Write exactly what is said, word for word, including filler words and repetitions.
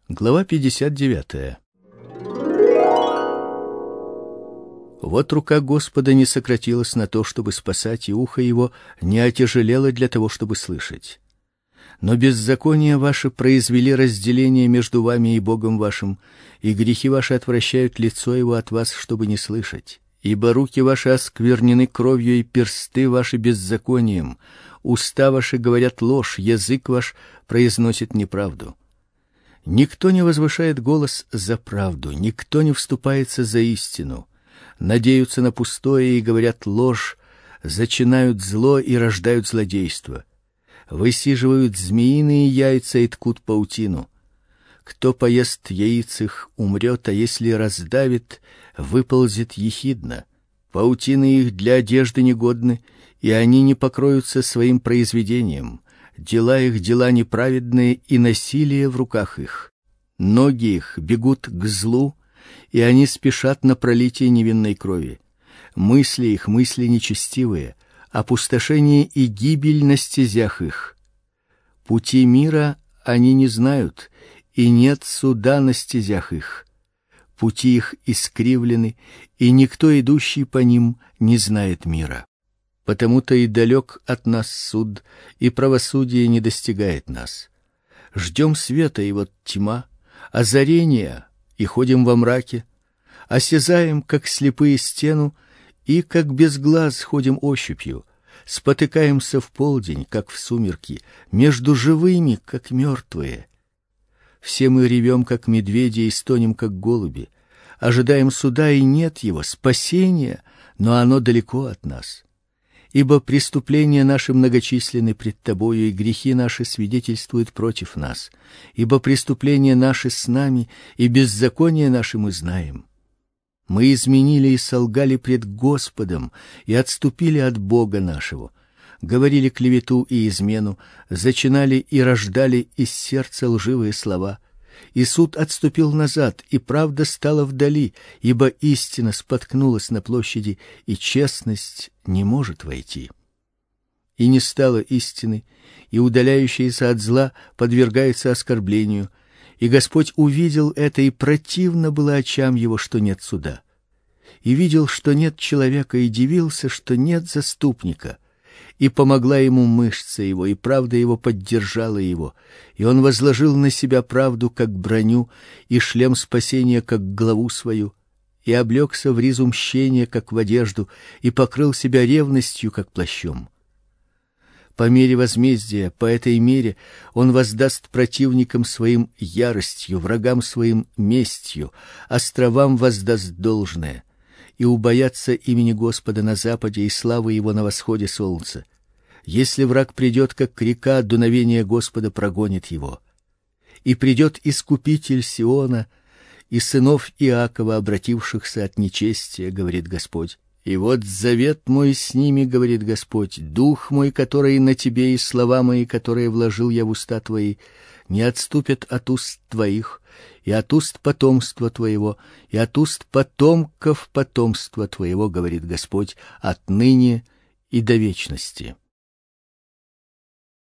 Глава пятьдесят девятая. Вот рука Господа не сократилась на то, чтобы спасать, и ухо его не отяжелело для того, чтобы слышать. Но беззакония ваши произвели разделение между вами и Богом вашим, и грехи ваши отвращают лицо его от вас, чтобы не слышать. Ибо руки ваши осквернены кровью, и персты ваши беззаконием, уста ваши говорят ложь, язык ваш произносит неправду. Никто не возвышает голос за правду, никто не вступается за истину. Надеются на пустое и говорят ложь, зачинают зло и рождают злодейство. Высиживают змеиные яйца и ткут паутину. Кто поест яиц их, умрет, а если раздавит, выползет ехидно. Паутины их для одежды негодны, и они не покроются своим произведением. Дела их дела неправедные, и насилие в руках их. Ноги их бегут к злу, и они спешат на пролитие невинной крови. Мысли их мысли нечестивые, опустошение и гибель на стезях их. Пути мира они не знают, и нет суда на стезях их. Пути их искривлены, и никто, идущий по ним, не знает мира. Потому-то и далек от нас суд, и правосудие не достигает нас. Ждем света, и вот тьма, озарения, и ходим во мраке, осязаем, как слепые, стену, и как без глаз ходим ощупью, спотыкаемся в полдень, как в сумерки, между живыми, как мертвые. Все мы ревем, как медведи, и стонем, как голуби, ожидаем суда, и нет его, спасения, но оно далеко от нас. Ибо преступления наши многочисленны пред тобою, и грехи наши свидетельствуют против нас. Ибо преступления наши с нами, и беззаконие наши мы знаем. Мы изменили и солгали пред Господом, и отступили от Бога нашего. Говорили клевету и измену, зачинали и рождали из сердца лживые слова. И суд отступил назад, и правда стала вдали, ибо истина споткнулась на площади, и честность не может войти. И не стало истины, и удаляющийся от зла подвергается оскорблению, и Господь увидел это, и противно было очам его, что нет суда. И видел, что нет человека, и дивился, что нет заступника. И помогла ему мышца его, и правда его поддержала его, и он возложил на себя правду, как броню, и шлем спасения, как главу свою, и облегся в ризу мщения, как в одежду, и покрыл себя ревностью, как плащом. По мере возмездия, по этой мере он воздаст противникам своим яростью, врагам своим местью, островам воздаст должное, и убоятся имени Господа на западе и славы его на восходе солнца. Если враг придет, как река, дуновение Господа прогонит его. И придет Искупитель Сиона и сынов Иакова, обратившихся от нечестия, говорит Господь. И вот завет мой с ними, говорит Господь, дух мой, который на тебе, и слова мои, которые вложил я в уста твои, не отступят от уст твоих, и от уст потомства твоего, и от уст потомков потомства твоего, говорит Господь, отныне и до вечности.